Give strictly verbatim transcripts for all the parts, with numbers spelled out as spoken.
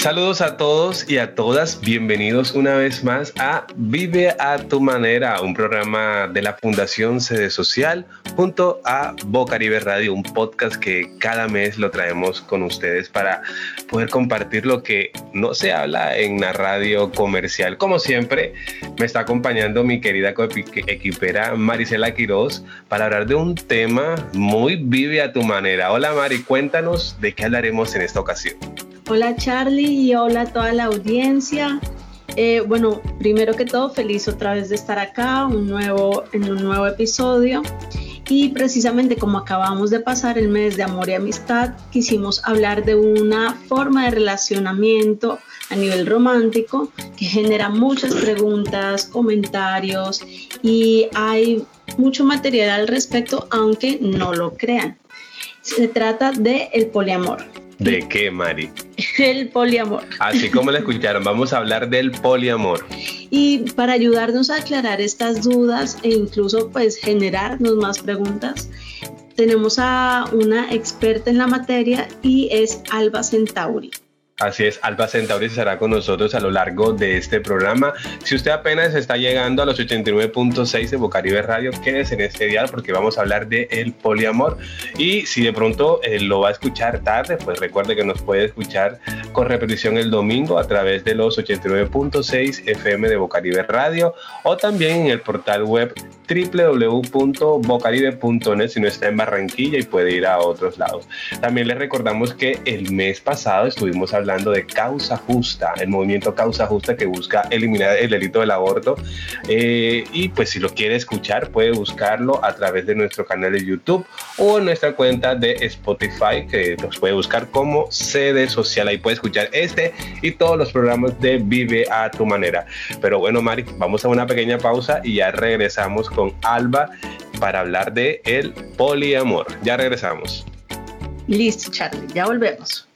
Saludos a todos y a todas, bienvenidos una vez más a Vive a tu Manera, un programa de la Fundación Sede Social junto a Bocaribe Radio, un podcast que cada mes lo traemos con ustedes para poder compartir lo que no se habla en la radio comercial. Como siempre, me está acompañando mi querida equipera Marisela Quiroz para hablar de un tema muy Vive a tu Manera. Hola Mari, cuéntanos de qué hablaremos en esta ocasión. Hola Charlie y hola a toda la audiencia. Eh, bueno, primero que todo, feliz otra vez de estar acá un nuevo, en un nuevo episodio. Y precisamente como acabamos de pasar el mes de amor y amistad, quisimos hablar de una forma de relacionamiento a nivel romántico que genera muchas preguntas, comentarios y hay mucho material al respecto, aunque no lo crean. Se trata de el poliamor. ¿De qué, Mari? El poliamor. Así como lo escucharon, vamos a hablar del poliamor. Y para ayudarnos a aclarar estas dudas e incluso pues generarnos más preguntas, tenemos a una experta en la materia y es Alba Centauri. Así es, Alba Centauri estará con nosotros a lo largo de este programa. Si usted apenas está llegando a los ochenta y nueve punto seis de Bocaribe Radio, quédese en este dial porque vamos a hablar de el poliamor. Y si de pronto eh, lo va a escuchar tarde, pues recuerde que nos puede escuchar con repetición el domingo a través de los ochenta y nueve punto seis F M de Bocaribe Radio o también en el portal web doble u doble u doble u punto bocaribe punto net si no está en Barranquilla y puede ir a otros lados. También les recordamos que el mes pasado estuvimos hablando de Causa Justa, el movimiento Causa Justa que busca eliminar el delito del aborto eh, y pues si lo quiere escuchar puede buscarlo a través de nuestro canal de YouTube o en nuestra cuenta de Spotify que nos puede buscar como Sede Social. Ahí puede escuchar este y todos los programas de Vive a tu Manera. Pero bueno, Mari, vamos a una pequeña pausa y ya regresamos con Alba para hablar de el poliamor. Ya regresamos. Listo, Charlie, ya volvemos.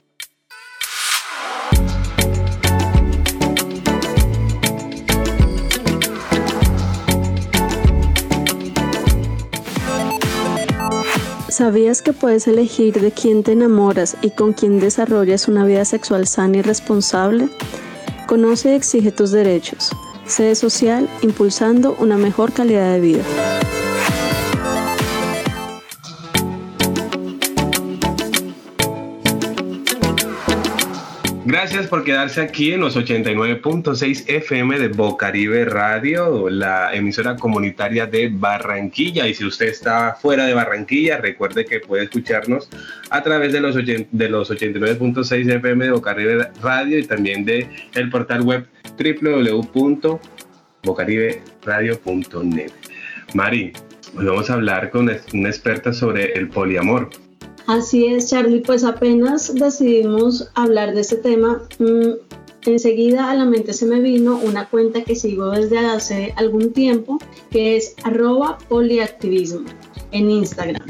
¿Sabías que puedes elegir de quién te enamoras y con quién desarrollas una vida sexual sana y responsable? Conoce y exige tus derechos. Sede Social, impulsando una mejor calidad de vida. Gracias por quedarse aquí en los ochenta y nueve punto seis F M de Bocaribe Radio, la emisora comunitaria de Barranquilla. Y si usted está fuera de Barranquilla, recuerde que puede escucharnos a través de los, de los ochenta y nueve punto seis F M de Bocaribe Radio y también de el portal web doble u doble u doble u punto bocaribe radio punto net. Mari, hoy vamos a hablar con una experta sobre el poliamor. Así es, Charlie, pues apenas decidimos hablar de este tema, mmm, enseguida a la mente se me vino una cuenta que sigo desde hace algún tiempo, que es arroba poliactivismo en Instagram.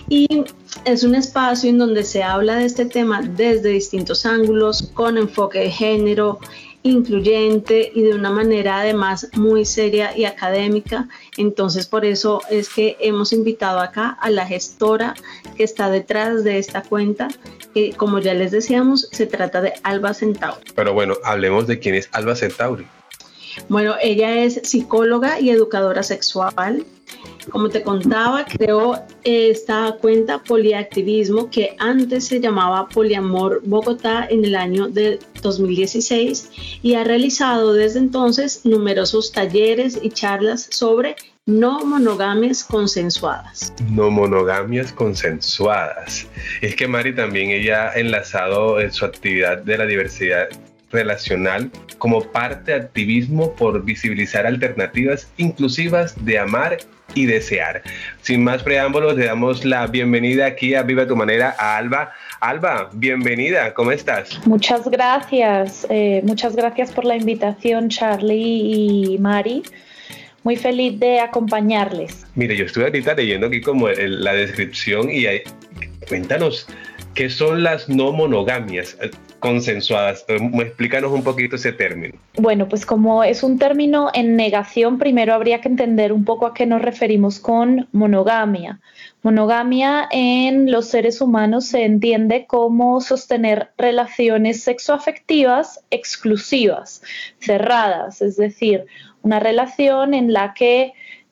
Y es un espacio en donde se habla de este tema desde distintos ángulos, con enfoque de género, incluyente y de una manera además muy seria y académica. Entonces por eso es que hemos invitado acá a la gestora que está detrás de esta cuenta, que como ya les decíamos se trata de Alba Centauri. Pero bueno, hablemos de quién es Alba Centauri. Bueno, ella es psicóloga y educadora sexual. Como te contaba, creó esta cuenta Poliactivismo, que antes se llamaba Poliamor Bogotá, en el año de dos mil dieciséis, y ha realizado desde entonces numerosos talleres y charlas sobre no monogamias consensuadas. No monogamias consensuadas. Es que Mari también ella ha enlazado en su actividad de la diversidad relacional como parte de activismo por visibilizar alternativas inclusivas de amar y desear. Sin más preámbulos, le damos la bienvenida aquí a Viva tu Manera a Alba. Alba, bienvenida, ¿cómo estás? Muchas gracias, eh, muchas gracias por la invitación, Charlie y Mari. Muy feliz de acompañarles. Mire, yo estuve ahorita leyendo aquí como el, la descripción y hay, cuéntanos, ¿qué son las no monogamias consensuadas? Explícanos un poquito ese término. Bueno, pues como es un término en negación, primero habría que entender un poco a qué nos referimos con monogamia. Monogamia en los seres humanos se entiende como sostener relaciones sexoafectivas exclusivas, cerradas, es decir, una relación en la que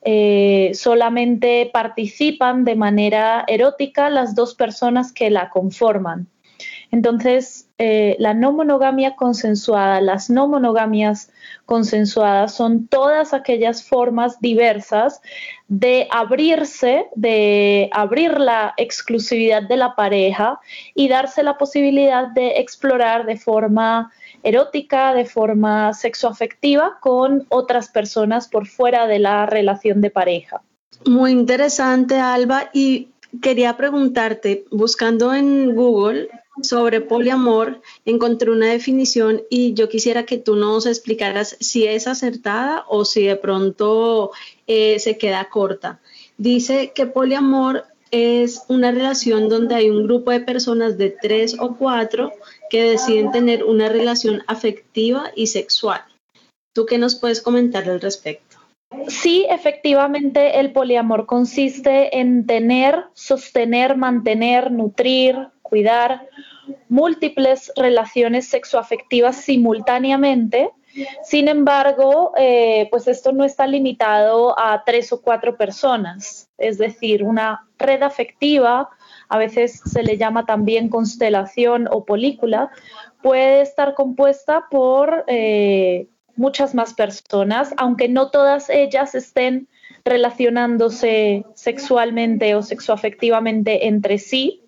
eh, solamente participan de manera erótica las dos personas que la conforman. Entonces, eh, la no monogamia consensuada, las no monogamias consensuadas son todas aquellas formas diversas de abrirse, de abrir la exclusividad de la pareja y darse la posibilidad de explorar de forma erótica, de forma sexoafectiva con otras personas por fuera de la relación de pareja. Muy interesante, Alba, y quería preguntarte, buscando en Google sobre poliamor, encontré una definición y yo quisiera que tú nos explicaras si es acertada o si de pronto eh, se queda corta. Dice que poliamor es una relación donde hay un grupo de personas de tres o cuatro que deciden tener una relación afectiva y sexual. ¿Tú qué nos puedes comentar al respecto? Sí, efectivamente, el poliamor consiste en tener, sostener, mantener, nutrir, cuidar múltiples relaciones sexoafectivas simultáneamente. Sin embargo, eh, pues esto no está limitado a tres o cuatro personas, es decir, una red afectiva, a veces se le llama también constelación o película, puede estar compuesta por eh, muchas más personas, aunque no todas ellas estén relacionándose sexualmente o sexoafectivamente entre sí.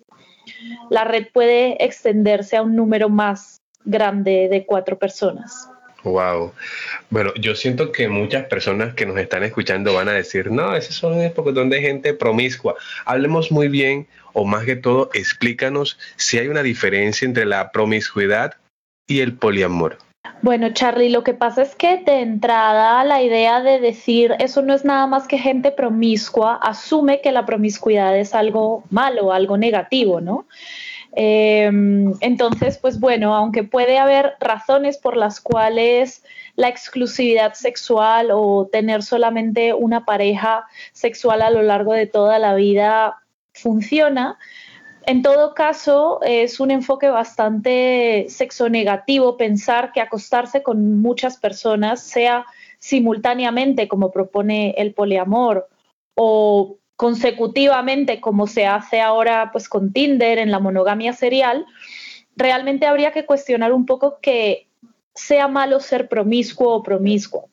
La red puede extenderse a un número más grande de cuatro personas. Wow. Bueno, yo siento que muchas personas que nos están escuchando van a decir, no, esos son un pocotón de gente promiscua. Hablemos muy bien, o más que todo, explícanos si hay una diferencia entre la promiscuidad y el poliamor. Bueno, Charlie, lo que pasa es que de entrada la idea de decir eso no es nada más que gente promiscua asume que la promiscuidad es algo malo, algo negativo, ¿no? Eh, entonces, pues bueno, aunque puede haber razones por las cuales la exclusividad sexual o tener solamente una pareja sexual a lo largo de toda la vida funciona, en todo caso, es un enfoque bastante sexonegativo pensar que acostarse con muchas personas, sea simultáneamente como propone el poliamor o consecutivamente como se hace ahora pues con Tinder en la monogamia serial, realmente habría que cuestionar un poco que sea malo ser promiscuo o promiscuo.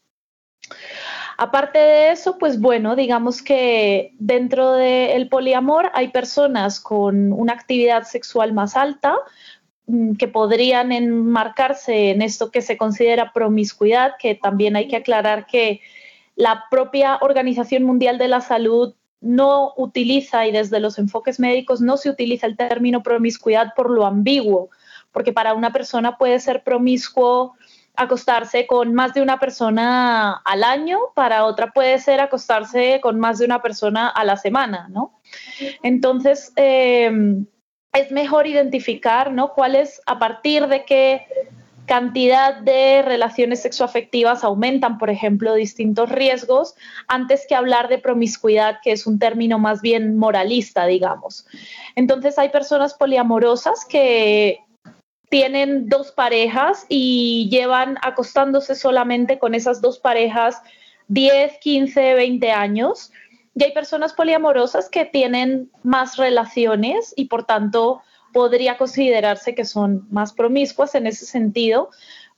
Aparte de eso, pues bueno, digamos que dentro del poliamor hay personas con una actividad sexual más alta que podrían enmarcarse en esto que se considera promiscuidad, que también hay que aclarar que la propia Organización Mundial de la Salud no utiliza, y desde los enfoques médicos no se utiliza el término promiscuidad por lo ambiguo, porque para una persona puede ser promiscuo acostarse con más de una persona al año, para otra puede ser acostarse con más de una persona a la semana, ¿no? Entonces, eh, es mejor identificar, ¿no?, cuál es, a partir de qué cantidad de relaciones sexoafectivas aumentan, por ejemplo, distintos riesgos, antes que hablar de promiscuidad, que es un término más bien moralista, digamos. Entonces, hay personas poliamorosas que tienen dos parejas y llevan acostándose solamente con esas dos parejas diez, quince, veinte años. Y hay personas poliamorosas que tienen más relaciones y por tanto podría considerarse que son más promiscuas en ese sentido.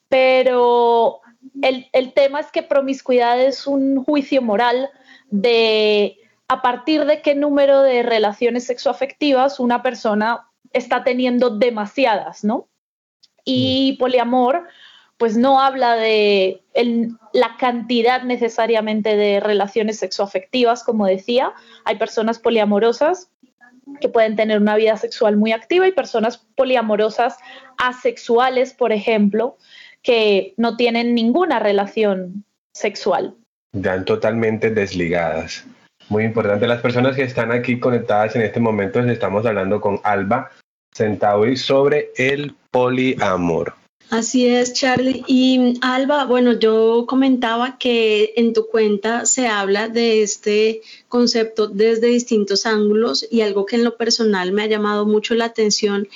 Pero el, el tema es que promiscuidad es un juicio moral de a partir de qué número de relaciones sexoafectivas una persona está teniendo demasiadas, ¿no? Y poliamor, pues no habla de el, la cantidad necesariamente de relaciones sexoafectivas, como decía. Hay personas poliamorosas que pueden tener una vida sexual muy activa y personas poliamorosas asexuales, por ejemplo, que no tienen ninguna relación sexual. Dan totalmente desligadas. Muy importante, las personas que están aquí conectadas en este momento, estamos hablando con Alba Centauri sobre el poliamor. Así es, Charlie. Y Alba, bueno, yo comentaba que en tu cuenta se habla de este concepto desde distintos ángulos y algo que en lo personal me ha llamado mucho la atención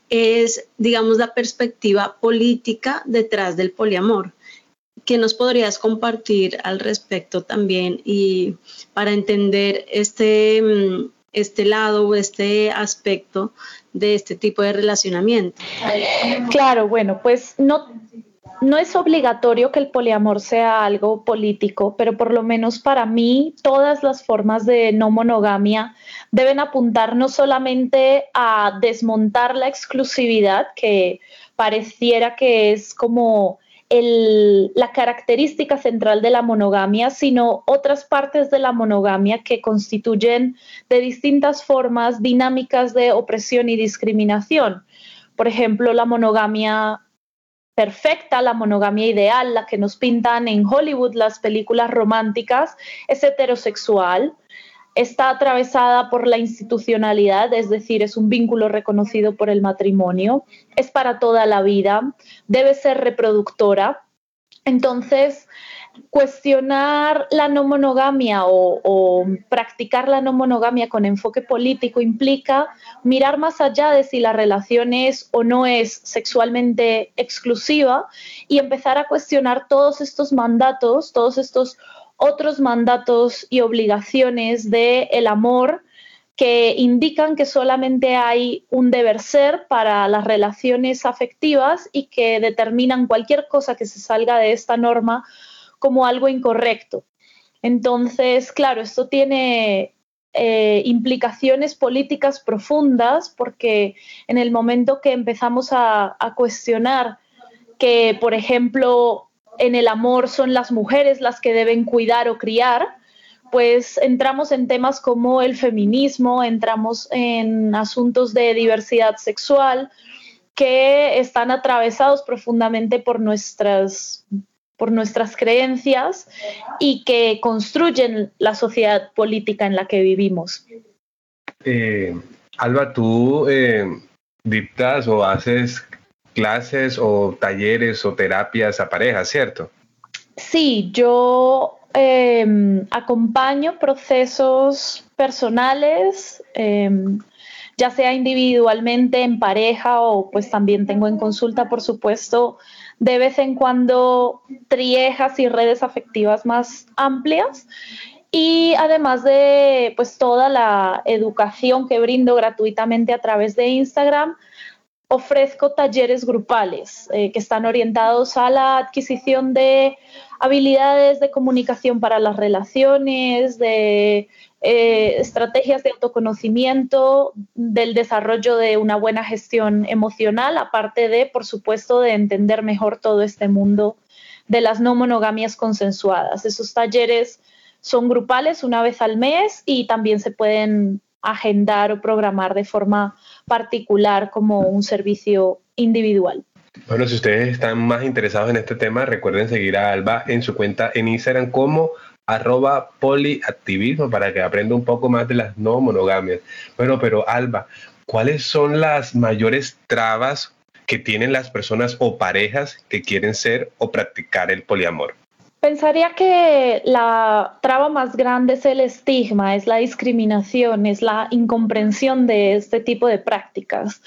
es, digamos, la perspectiva política detrás del poliamor. ¿Qué nos podrías compartir al respecto también y para entender este, este lado o este aspecto de este tipo de relacionamiento? Claro, bueno, pues no, no es obligatorio que el poliamor sea algo político, pero por lo menos para mí todas las formas de no monogamia deben apuntar no solamente a desmontar la exclusividad, que pareciera que es como el, la característica central de la monogamia, sino otras partes de la monogamia que constituyen de distintas formas dinámicas de opresión y discriminación. Por ejemplo, la monogamia perfecta, la monogamia ideal, la que nos pintan en Hollywood las películas románticas, es heterosexual, está atravesada por la institucionalidad, es decir, es un vínculo reconocido por el matrimonio, es para toda la vida, debe ser reproductora. Entonces, cuestionar la no monogamia o, o practicar la no monogamia con enfoque político implica mirar más allá de si la relación es o no es sexualmente exclusiva y empezar a cuestionar todos estos mandatos, todos estos otros mandatos y obligaciones del amor que indican que solamente hay un deber ser para las relaciones afectivas y que determinan cualquier cosa que se salga de esta norma como algo incorrecto. Entonces, claro, esto tiene eh, implicaciones políticas profundas porque en el momento que empezamos a, a cuestionar que, por ejemplo, en el amor son las mujeres las que deben cuidar o criar, pues entramos en temas como el feminismo, entramos en asuntos de diversidad sexual que están atravesados profundamente por nuestras, por nuestras creencias y que construyen la sociedad política en la que vivimos. Eh, Alba, tú eh, dictas o haces clases o talleres o terapias a parejas, ¿cierto? Sí, yo eh, acompaño procesos personales, eh, ya sea individualmente, en pareja o pues también tengo en consulta, por supuesto, de vez en cuando triejas y redes afectivas más amplias. Y además de pues toda la educación que brindo gratuitamente a través de Instagram, ofrezco talleres grupales eh, que están orientados a la adquisición de habilidades de comunicación para las relaciones, de eh, estrategias de autoconocimiento, del desarrollo de una buena gestión emocional, aparte de, por supuesto, de entender mejor todo este mundo de las no monogamias consensuadas. Esos talleres son grupales una vez al mes y también se pueden agendar o programar de forma particular como un servicio individual. Bueno, si ustedes están más interesados en este tema, recuerden seguir a Alba en su cuenta en Instagram como arroba poliactivismo para que aprenda un poco más de las no monogamias. Bueno, pero Alba, ¿cuáles son las mayores trabas que tienen las personas o parejas que quieren ser o practicar el poliamor? Pensaría que la traba más grande es el estigma, es la discriminación, es la incomprensión de este tipo de prácticas.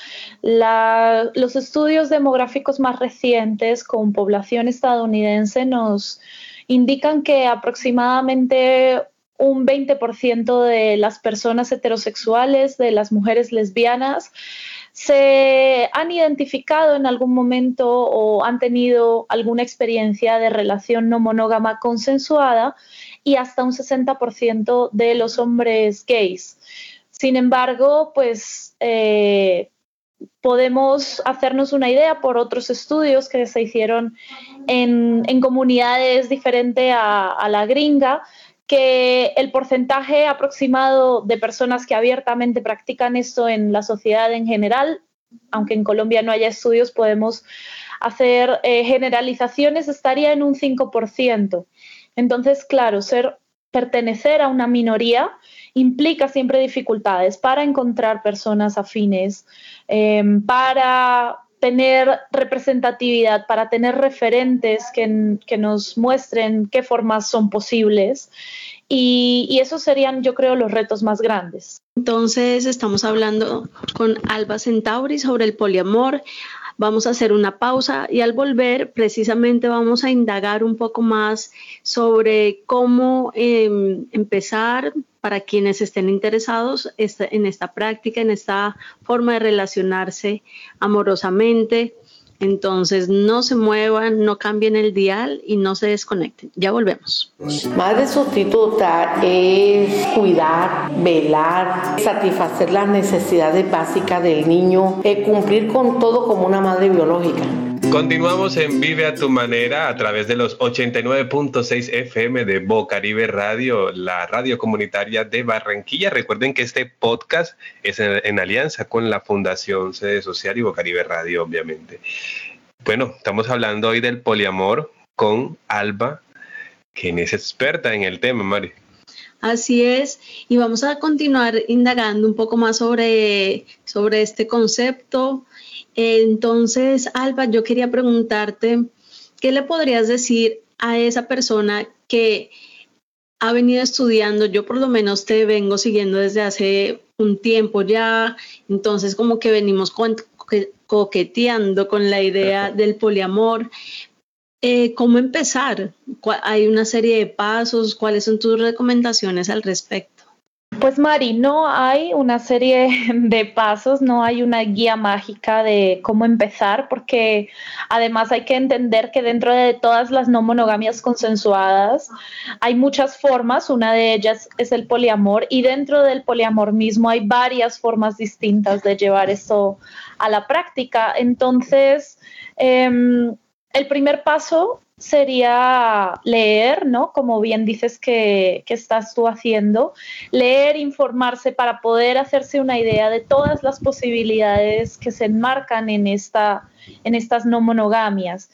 La, los estudios demográficos más recientes con población estadounidense nos indican que aproximadamente un veinte por ciento de las personas heterosexuales, de las mujeres lesbianas, se han identificado en algún momento o han tenido alguna experiencia de relación no monógama consensuada y hasta un sesenta por ciento de los hombres gays. Sin embargo, pues eh, podemos hacernos una idea por otros estudios que se hicieron en, en comunidades diferentes a, a la gringa, que el porcentaje aproximado de personas que abiertamente practican esto en la sociedad en general, aunque en Colombia no haya estudios, podemos hacer eh, generalizaciones, estaría en un cinco por ciento. Entonces, claro, ser, pertenecer a una minoría implica siempre dificultades para encontrar personas afines, eh, para tener representatividad, para tener referentes que, que nos muestren qué formas son posibles. Y, y esos serían, yo creo, los retos más grandes. Entonces, estamos hablando con Alba Centauri sobre el poliamor. Vamos a hacer una pausa y al volver precisamente vamos a indagar un poco más sobre cómo eh, empezar para quienes estén interesados este, en esta práctica, en esta forma de relacionarse amorosamente. Entonces no se muevan, no cambien el dial y no se desconecten. Ya volvemos. Madre sustituta es cuidar, velar, satisfacer las necesidades básicas del niño, es cumplir con todo como una madre biológica. Continuamos en Vive a tu manera a través de los ochenta y nueve punto seis F M de Bocaribe Radio, la radio comunitaria de Barranquilla. Recuerden que este podcast es en, en alianza con la Fundación Sede Social y Bocaribe Radio, obviamente. Bueno, estamos hablando hoy del poliamor con Alba, quien es experta en el tema, Mari. Así es, y vamos a continuar indagando un poco más sobre, sobre este concepto. Entonces, Alba, yo quería preguntarte, ¿qué le podrías decir a esa persona que ha venido estudiando? Yo por lo menos te vengo siguiendo desde hace un tiempo ya, entonces como que venimos co- coqueteando con la idea del poliamor. Eh, ¿Cómo empezar? ¿Hay una serie de pasos? ¿Cuáles son tus recomendaciones al respecto? Pues Mari, no hay una serie de pasos, no hay una guía mágica de cómo empezar, porque además hay que entender que dentro de todas las no monogamias consensuadas hay muchas formas, una de ellas es el poliamor, y dentro del poliamor mismo hay varias formas distintas de llevar esto a la práctica. Entonces, eh, el primer paso sería leer, ¿no? Como bien dices que, que estás tú haciendo, leer, informarse para poder hacerse una idea de todas las posibilidades que se enmarcan en, esta, en estas no monogamias.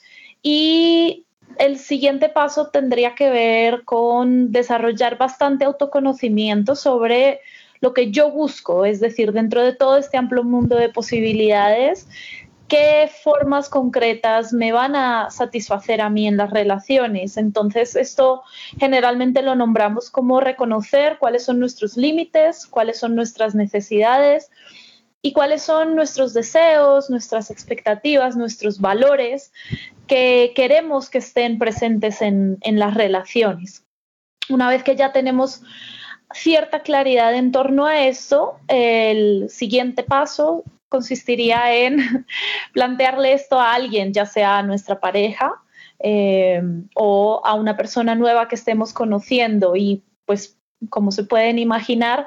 Y el siguiente paso tendría que ver con desarrollar bastante autoconocimiento sobre lo que yo busco, es decir, dentro de todo este amplio mundo de posibilidades, qué formas concretas me van a satisfacer a mí en las relaciones. Entonces, esto generalmente lo nombramos como reconocer cuáles son nuestros límites, cuáles son nuestras necesidades y cuáles son nuestros deseos, nuestras expectativas, nuestros valores que queremos que estén presentes en, en las relaciones. Una vez que ya tenemos cierta claridad en torno a eso, el siguiente paso consistiría en plantearle esto a alguien, ya sea a nuestra pareja eh, o a una persona nueva que estemos conociendo. Y pues, como se pueden imaginar,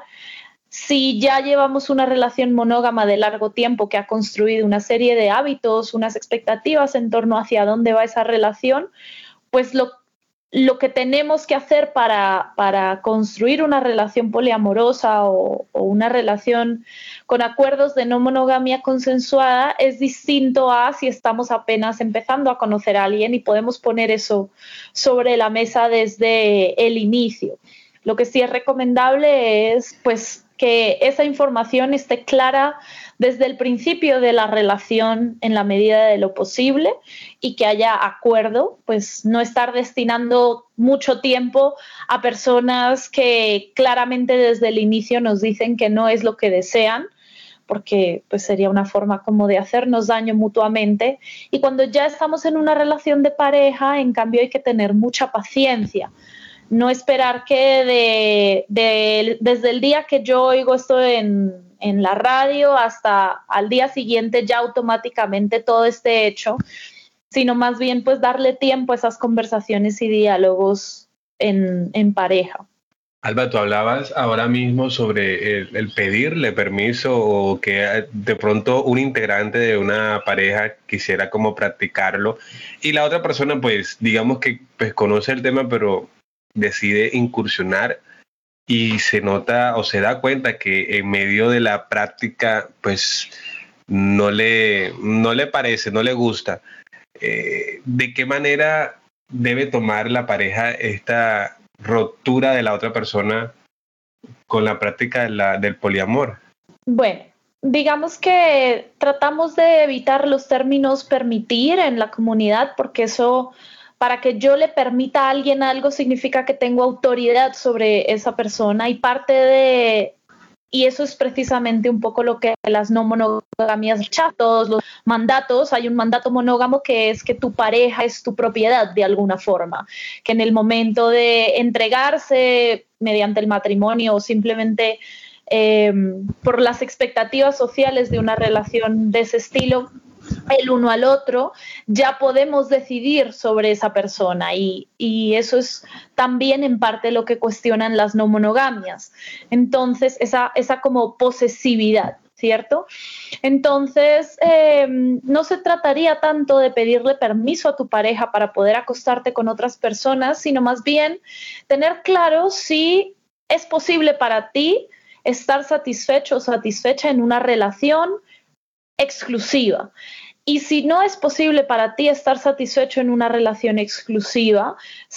si ya llevamos una relación monógama de largo tiempo que ha construido una serie de hábitos, unas expectativas en torno hacia dónde va esa relación, pues lo Lo que tenemos que hacer para, para construir una relación poliamorosa o, o una relación con acuerdos de no monogamia consensuada es distinto a si estamos apenas empezando a conocer a alguien y podemos poner eso sobre la mesa desde el inicio. Lo que sí es recomendable es pues, que esa información esté clara desde el principio de la relación en la medida de lo posible y que haya acuerdo, pues no estar destinando mucho tiempo a personas que claramente desde el inicio nos dicen que no es lo que desean, porque pues sería una forma como de hacernos daño mutuamente. Y cuando ya estamos en una relación de pareja, en cambio hay que tener mucha paciencia. No esperar que de, de, desde el día que yo oigo esto en, en la radio hasta al día siguiente ya automáticamente todo esté hecho, sino más bien pues darle tiempo a esas conversaciones y diálogos en, en pareja. Alba, tú hablabas ahora mismo sobre el, el pedirle permiso o que de pronto un integrante de una pareja quisiera como practicarlo y la otra persona pues digamos que pues, conoce el tema pero decide incursionar y se nota o se da cuenta que en medio de la práctica pues no le, no le parece, no le gusta. Eh, ¿de qué manera debe tomar la pareja esta ruptura de la otra persona con la práctica de la, del poliamor? Bueno, digamos que tratamos de evitar los términos permitir en la comunidad, porque eso, para que yo le permita a alguien algo, significa que tengo autoridad sobre esa persona, y parte de, y eso es precisamente un poco lo que las no monogamias rechazan, todos los mandatos. Hay un mandato monógamo que es que tu pareja es tu propiedad de alguna forma, que en el momento de entregarse mediante el matrimonio o simplemente Eh, por las expectativas sociales de una relación de ese estilo, el uno al otro, ya podemos decidir sobre esa persona, y, y eso es también en parte lo que cuestionan las no monogamias. Entonces, esa, esa como posesividad, ¿cierto? Entonces, eh, no se trataría tanto de pedirle permiso a tu pareja para poder acostarte con otras personas, sino más bien tener claro si es posible para ti estar satisfecho o satisfecha en una relación exclusiva. Y si no es posible para ti estar satisfecho en una relación exclusiva,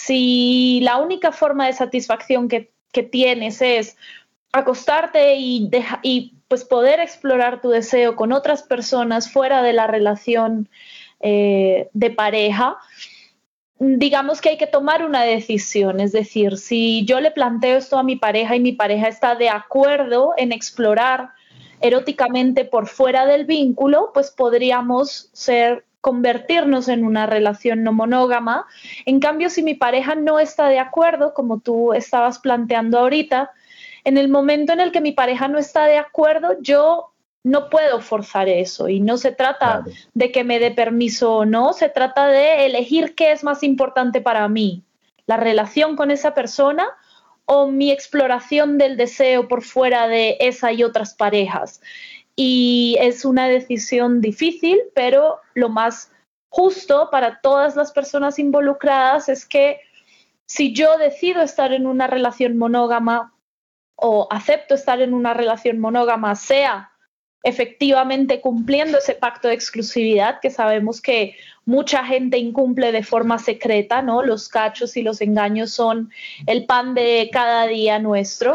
si la única forma de satisfacción que, que tienes es acostarte y, deja, y pues poder explorar tu deseo con otras personas fuera de la relación eh, de pareja, digamos que hay que tomar una decisión. Es decir, si yo le planteo esto a mi pareja y mi pareja está de acuerdo en explorar eróticamente por fuera del vínculo, pues podríamos ser, convertirnos en una relación no monógama. En cambio, si mi pareja no está de acuerdo, como tú estabas planteando ahorita, en el momento en el que mi pareja no está de acuerdo, yo no puedo forzar eso, y no se trata claro. de que me dé permiso o no, se trata de elegir qué es más importante para mí, la relación con esa persona o mi exploración del deseo por fuera de esa y otras parejas. Y es una decisión difícil, pero lo más justo para todas las personas involucradas es que si yo decido estar en una relación monógama o acepto estar en una relación monógama, sea efectivamente cumpliendo ese pacto de exclusividad que sabemos que mucha gente incumple de forma secreta, ¿no? Los cachos y los engaños son el pan de cada día nuestro.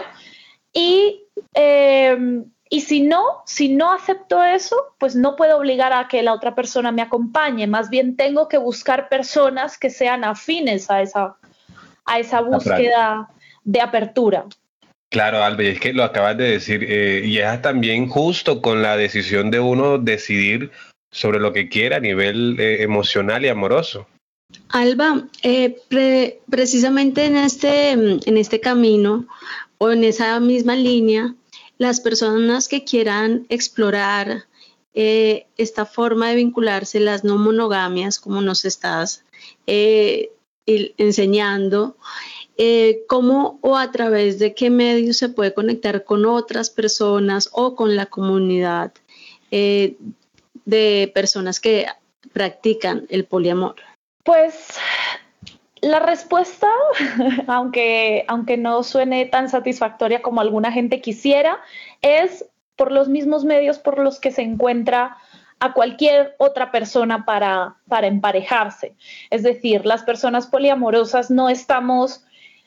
Y, eh, y si no, si no acepto eso, pues no puedo obligar a que la otra persona me acompañe. Más bien tengo que buscar personas que sean afines a esa, a esa búsqueda de apertura. Claro, Alba, y es que lo acabas de decir, eh, y es también justo con la decisión de uno decidir sobre lo que quiera a nivel eh, emocional y amoroso. Alba, eh, pre- precisamente en este, en este camino o en esa misma línea, las personas que quieran explorar eh, esta forma de vincularse, las no monogamias, como nos estás eh, enseñando, Eh, ¿cómo o a través de qué medios se puede conectar con otras personas o con la comunidad eh, de personas que practican el poliamor? Pues la respuesta, aunque, aunque no suene tan satisfactoria como alguna gente quisiera, es por los mismos medios por los que se encuentra a cualquier otra persona para, para emparejarse. Es decir, las personas poliamorosas no estamos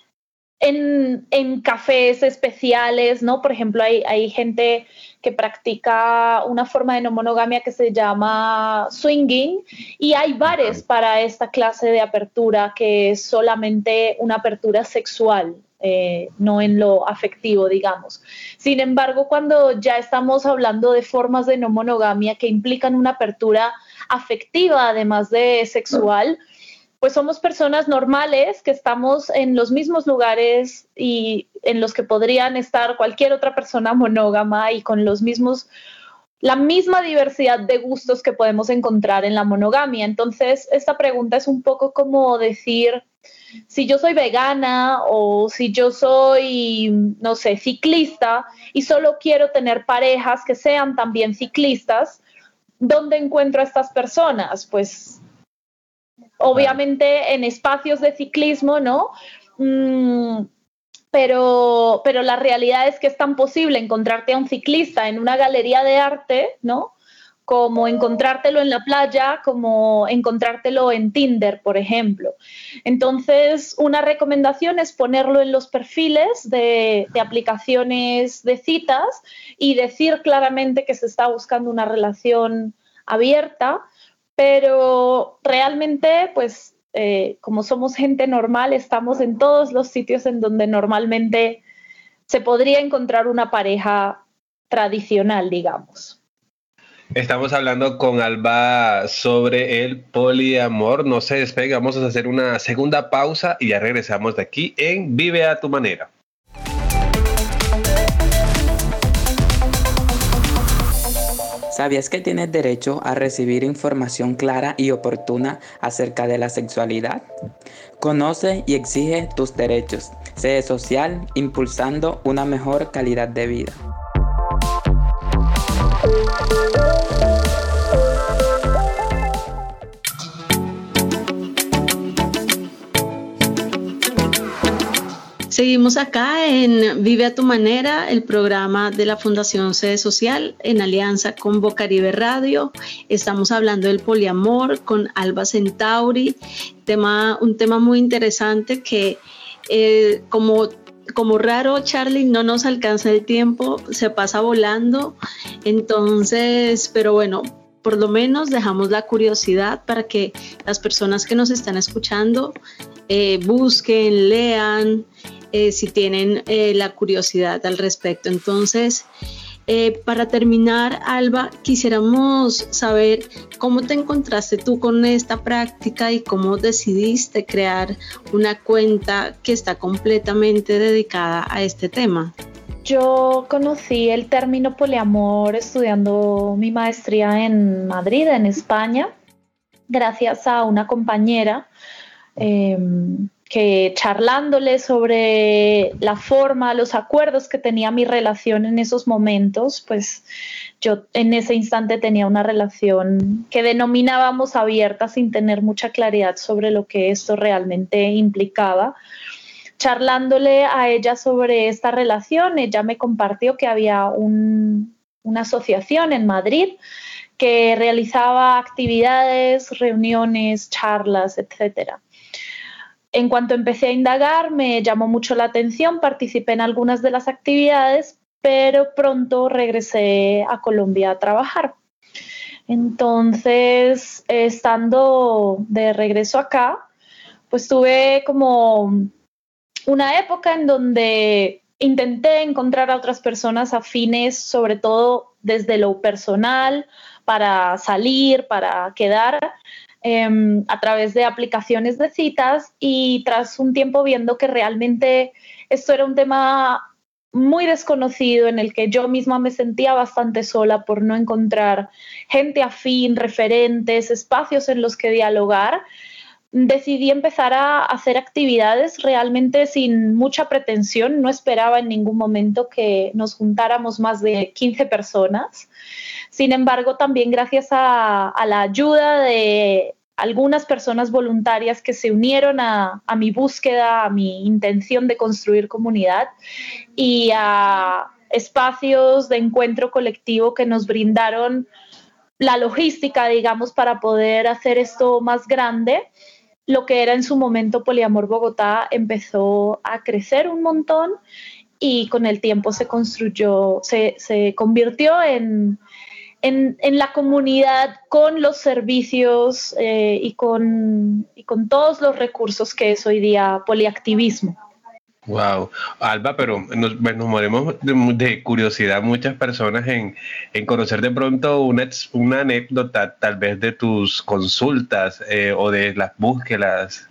En, en cafés especiales, ¿no? Por ejemplo, hay, hay gente que practica una forma de no monogamia que se llama swinging, y hay bares para esta clase de apertura que es solamente una apertura sexual, eh, no en lo afectivo, digamos. Sin embargo, cuando ya estamos hablando de formas de no monogamia que implican una apertura afectiva además de sexual, pues somos personas normales que estamos en los mismos lugares y en los que podrían estar cualquier otra persona monógama, y con los mismos, la misma diversidad de gustos que podemos encontrar en la monogamia. Entonces, esta pregunta es un poco como decir, si yo soy vegana o si yo soy, no sé, ciclista y solo quiero tener parejas que sean también ciclistas, ¿dónde encuentro a estas personas? Pues obviamente en espacios de ciclismo, ¿no? Mm, pero, pero la realidad es que es tan posible encontrarte a un ciclista en una galería de arte, ¿no? como encontrártelo en la playa, como encontrártelo en Tinder, por ejemplo. Entonces, una recomendación es ponerlo en los perfiles de, de aplicaciones de citas y decir claramente que se está buscando una relación abierta, pero realmente, pues, eh, como somos gente normal, estamos en todos los sitios en donde normalmente se podría encontrar una pareja tradicional, digamos. Estamos hablando con Alba sobre el poliamor. No se despegue, vamos a hacer una segunda pausa y ya regresamos de aquí en Vive a tu manera. ¿Sabías que tienes derecho a recibir información clara y oportuna acerca de la sexualidad? Conoce y exige tus derechos. Sé social, impulsando una mejor calidad de vida. Seguimos acá en Vive a tu manera, el programa de la Fundación Sede Social en alianza con Bocaribe Radio. Estamos hablando del poliamor con Alba Centauri, tema, un tema muy interesante que eh, como, como raro, Charlie, no nos alcanza el tiempo, se pasa volando. Entonces, pero bueno, por lo menos dejamos la curiosidad para que las personas que nos están escuchando eh, busquen, lean, Eh, si tienen eh, la curiosidad al respecto. Entonces, eh, para terminar, Alba, quisiéramos saber cómo te encontraste tú con esta práctica y cómo decidiste crear una cuenta que está completamente dedicada a este tema. Yo conocí el término poliamor estudiando mi maestría en Madrid, en España, gracias a una compañera eh, que charlándole sobre la forma, los acuerdos que tenía mi relación en esos momentos, pues yo en ese instante tenía una relación que denominábamos abierta sin tener mucha claridad sobre lo que esto realmente implicaba. Charlándole a ella sobre esta relación, ella me compartió que había un, una asociación en Madrid que realizaba actividades, reuniones, charlas, etcétera. En cuanto empecé a indagar, me llamó mucho la atención, participé en algunas de las actividades, pero pronto regresé a Colombia a trabajar. Entonces, estando de regreso acá, pues tuve como una época en donde intenté encontrar a otras personas afines, sobre todo desde lo personal, para salir, para quedar, Eh, a través de aplicaciones de citas, y tras un tiempo viendo que realmente esto era un tema muy desconocido en el que yo misma me sentía bastante sola por no encontrar gente afín, referentes, espacios en los que dialogar, decidí empezar a hacer actividades realmente sin mucha pretensión. No esperaba en ningún momento que nos juntáramos más de quince personas. Sin embargo, también gracias a, a la ayuda de algunas personas voluntarias que se unieron a, a mi búsqueda, a mi intención de construir comunidad, y a espacios de encuentro colectivo que nos brindaron la logística, digamos, para poder hacer esto más grande, lo que era en su momento Poliamor Bogotá empezó a crecer un montón y con el tiempo se construyó, se, se convirtió en... En, en la comunidad con los servicios eh, y, con, y con todos los recursos que es hoy día poliactivismo. Wow, Alba, pero nos, nos morimos de, de curiosidad muchas personas en, en conocer de pronto una, una anécdota tal vez de tus consultas eh, o de las búsquedas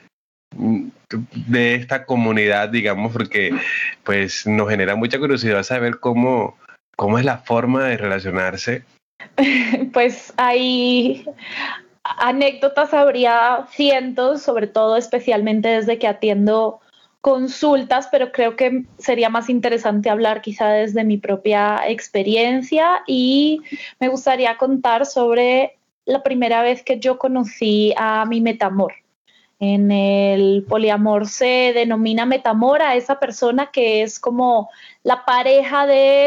de esta comunidad, digamos, porque pues nos genera mucha curiosidad saber cómo ¿Cómo es la forma de relacionarse? Pues hay anécdotas, habría cientos, sobre todo especialmente desde que atiendo consultas, pero creo que sería más interesante hablar quizá desde mi propia experiencia, y me gustaría contar sobre la primera vez que yo conocí a mi metamor. En el poliamor se denomina metamor a esa persona que es como la pareja de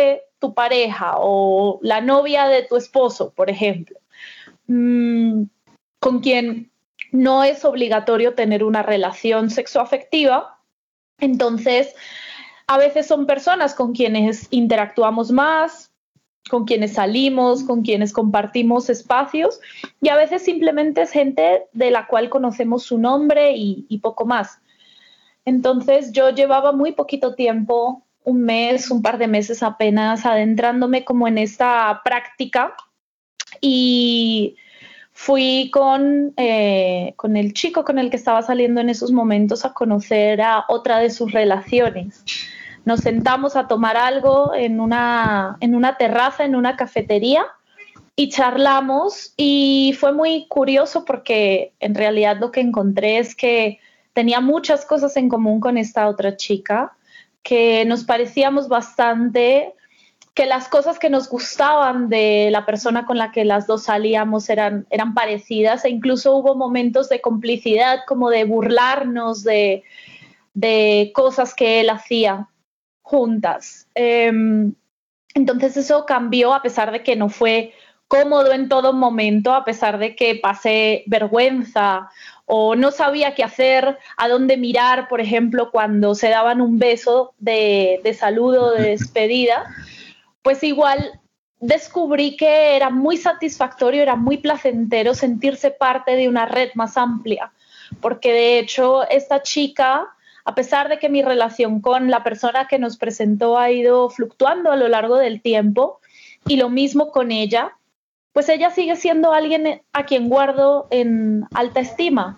tu pareja o la novia de tu esposo, por ejemplo, mmm, con quien no es obligatorio tener una relación sexoafectiva. Entonces, a veces son personas con quienes interactuamos más, con quienes salimos, con quienes compartimos espacios, y a veces simplemente es gente de la cual conocemos su nombre y, y poco más. Entonces yo llevaba muy poquito tiempo, un mes, un par de meses apenas, adentrándome como en esta práctica, y fui con, eh, con el chico con el que estaba saliendo en esos momentos a conocer a otra de sus relaciones. Nos sentamos a tomar algo en una, en una terraza, en una cafetería, y charlamos, y fue muy curioso porque en realidad lo que encontré es que tenía muchas cosas en común con esta otra chica, que nos parecíamos bastante, que las cosas que nos gustaban de la persona con la que las dos salíamos eran, eran parecidas, e incluso hubo momentos de complicidad, como de burlarnos de, de cosas que él hacía juntas. Eh, entonces eso cambió, a pesar de que no fue cómodo en todo momento, a pesar de que pasé vergüenza o no sabía qué hacer, a dónde mirar, por ejemplo, cuando se daban un beso de, de saludo, de despedida, pues igual descubrí que era muy satisfactorio, era muy placentero sentirse parte de una red más amplia, porque de hecho esta chica, a pesar de que mi relación con la persona que nos presentó ha ido fluctuando a lo largo del tiempo, y lo mismo con ella, pues ella sigue siendo alguien a quien guardo en alta estima.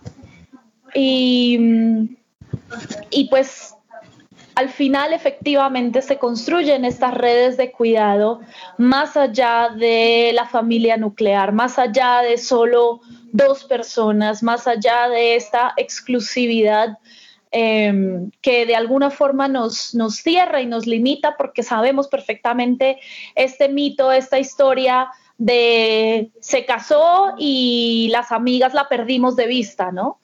Y, y pues al final efectivamente se construyen estas redes de cuidado más allá de la familia nuclear, más allá de solo dos personas, más allá de esta exclusividad eh, que de alguna forma nos, nos cierra y nos limita, porque sabemos perfectamente este mito, esta historia de se casó y las amigas la perdimos de vista, ¿no?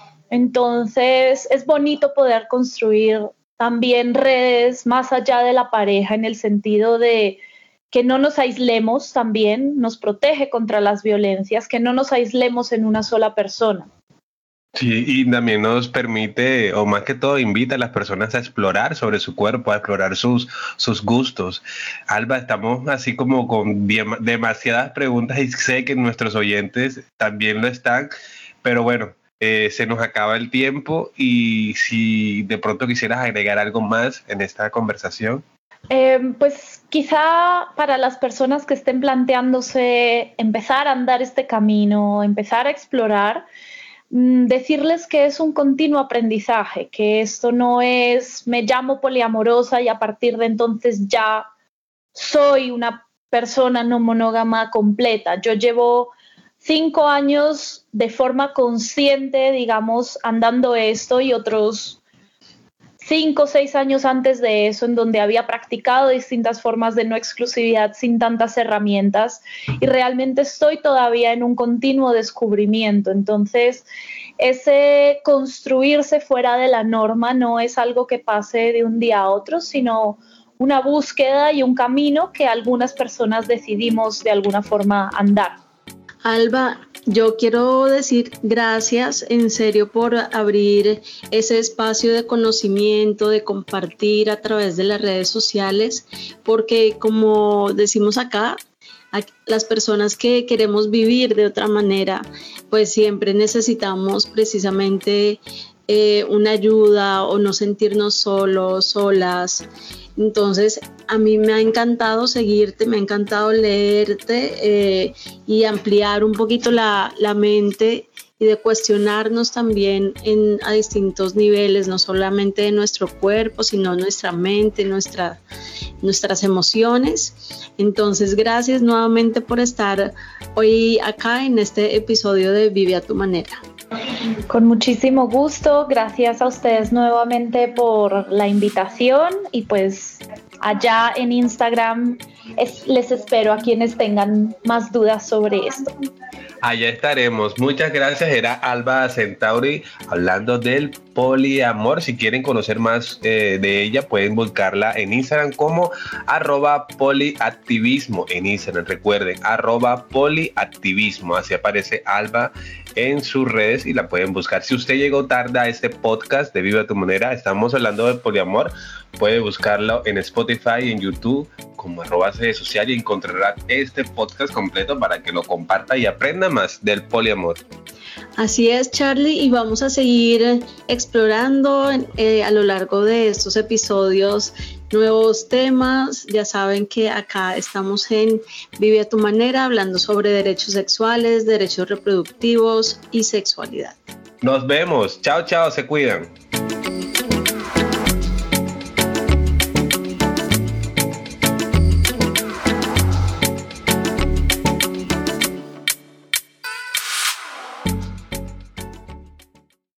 Entonces es bonito poder construir también redes más allá de la pareja, en el sentido de que no nos aislemos también, nos protege contra las violencias, que no nos aislemos en una sola persona. Sí, y también nos permite, o más que todo, invita a las personas a explorar sobre su cuerpo, a explorar sus, sus gustos. Alba, estamos así como con demasiadas preguntas y sé que nuestros oyentes también lo están, pero bueno, eh, se nos acaba el tiempo, y si de pronto quisieras agregar algo más en esta conversación. Eh, pues quizá para las personas que estén planteándose empezar a andar este camino, empezar a explorar, decirles que es un continuo aprendizaje, que esto no es me llamo poliamorosa y a partir de entonces ya soy una persona no monógama completa. Yo llevo cinco años de forma consciente, digamos, andando esto, y otros cinco o seis años antes de eso, en donde había practicado distintas formas de no exclusividad sin tantas herramientas, y realmente estoy todavía en un continuo descubrimiento. Entonces, ese construirse fuera de la norma no es algo que pase de un día a otro, sino una búsqueda y un camino que algunas personas decidimos de alguna forma andar. Alba, yo quiero decir gracias en serio por abrir ese espacio de conocimiento, de compartir a través de las redes sociales, porque como decimos acá, las personas que queremos vivir de otra manera, pues siempre necesitamos precisamente eh, una ayuda o no sentirnos solos, solas. Entonces, a mí me ha encantado seguirte, me ha encantado leerte eh, y ampliar un poquito la, la mente, y de cuestionarnos también en, a distintos niveles, no solamente de nuestro cuerpo, sino nuestra mente, nuestra, nuestras emociones. Entonces, gracias nuevamente por estar hoy acá en este episodio de Vive a tu Manera. Con muchísimo gusto, gracias a ustedes nuevamente por la invitación, y pues allá en Instagram es, les espero a quienes tengan más dudas sobre esto. Allá estaremos. Muchas gracias. Era Alba Centauri hablando del poliamor. Si quieren conocer más eh, de ella, pueden buscarla en Instagram como arroba poliactivismo. En Instagram, recuerden, arroba poliactivismo. Así aparece Alba en sus redes y la pueden buscar. Si usted llegó tarde a este podcast de Viva tu Manera, estamos hablando de poliamor, puede buscarlo en Spotify y en YouTube como arroba sede social y encontrará este podcast completo para que lo comparta y aprenda más del poliamor. Así es, Charlie, y vamos a seguir explorando eh, a lo largo de estos episodios nuevos temas. Ya saben que acá estamos en Vive a tu Manera, hablando sobre derechos sexuales, derechos reproductivos y sexualidad. Nos vemos. Chao, chao, se cuidan.